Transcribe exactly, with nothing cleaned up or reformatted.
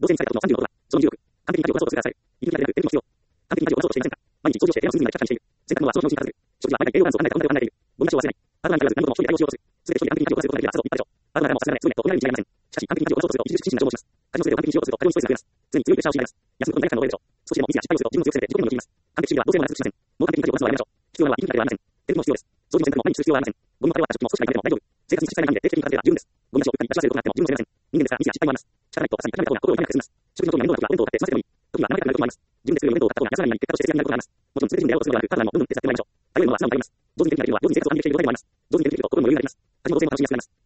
同性にされたことのさんじゅうのことは、そのにじゅうろく、完璧な情報を通過される。いきなりでなく、テレビの必要。完璧な情報をしていませんか。毎日上場してテレビの数にまでキャッチしている。選択のはその標準にからずる。食事は毎回栄養バランスを考えた考えを考えている。ゴミ出しを忘れない。パートナーに限らず何事も一人で対応しようとする。すべて一人で完璧に対応することができれば、さぞ立派でしょう。パートナーからもさすがない、そういった大人に違いません。しかし、完璧な情報をとすると、技術的な情報をします。家事の全てを完璧にしようとすると、過剰にストレスが増えます。常に強いプレッシャーを強いられます。休むことに罪悪感が覚えるでしょう。少しでもミスや失敗をすると、自分の強制で自己にもできます。完璧主義は同性をなくしません。もう完璧な情報を出すのはやめましょう。必要なのは息抜きだけではありません。テレビも必要です。掃除も洗濯も毎日する必要はありません。ゴミの垂れ終わった食器も少しだけ食べても大丈夫。生活に支障ない範囲で定期的に片付ければ十分です。ゴミ出しを送ったり出し忘れることがあっても自分の責任ません。人間ですからミスや失敗もあります。力ないと朝に食べた方が心を痛めなくて済みます。食事の時には面倒な時はお弁当を買って済ませてもいい。時には生々しくなることもあります。自分で作るより面倒を買った方が安らぎになり結果として節約になることがあります。もちろん全て自分でやろうとするのではなく、パートナーのどんどん手伝ってもらいましょう。頼れるのは素直に頼ります。上手にできないというのは上手に生活を完璧にできることにもあります。上手にできると心も余裕があります。家事も同性も楽しみやすくなります。